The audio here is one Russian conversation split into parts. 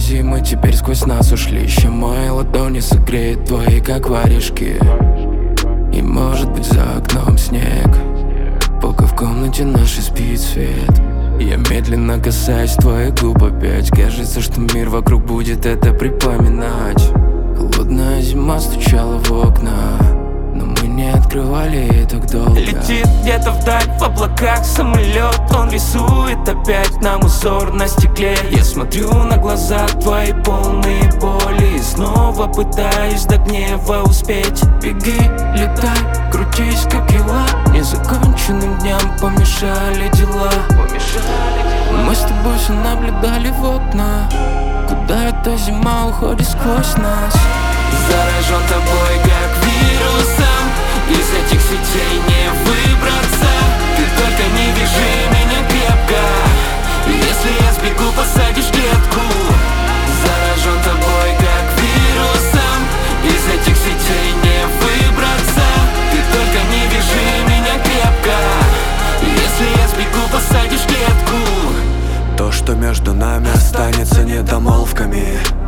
зимы теперь сквозь нас ушли. Еще мои ладони согреют твои, как варежки. И может быть за окном снег, пока в комнате нашей спит свет. Я медленно касаюсь твоих губ опять. Кажется, что мир вокруг будет это припоминать. Холодная зима стучала в окна, но мы не открывали так долго. Летит где-то вдаль в облаках самолет. Он рисует опять нам узор на стекле. Я смотрю на глаза твои полные боли и снова пытаюсь до гнева успеть. Беги, летай, крутись как ела. Незаконченным дням помешали дела. Мы с тобой все наблюдали в окна, куда эта зима уходит сквозь нас. Заражен тобой как вирусом, из этих сетей не выбраться. Ты только не вяжи меня крепко, если я сбегу, посадишь клетку. Заражен тобой как вирусом, из этих сетей не выбраться. Ты только не вяжи меня крепко, если я сбегу, посадишь клетку. То, что между нами останется недомолвками.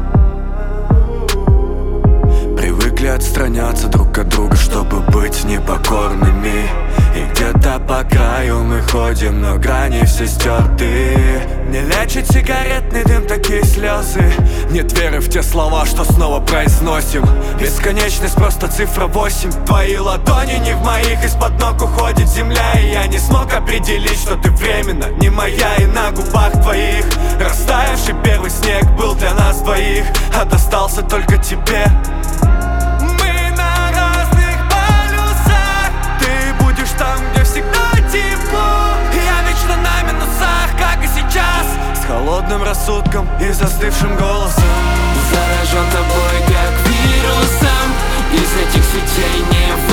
Привыкли отстраняться друг от друга, чтобы быть непокорными. И где-то по краю мы ходим, но грани все стерты. Не лечит сигаретный дым такие слезы. Нет веры в те слова, что снова произносим. Бесконечность просто цифра 8. Твои ладони не в моих, из-под ног уходит земля. И я не смог определить, что ты временно не моя. И на губах твоих растаявший первый снег был для нас двоих, а достался только тебе. Холодным рассудком и застывшим голосом. Заражен тобой как вирусом, из этих сетей не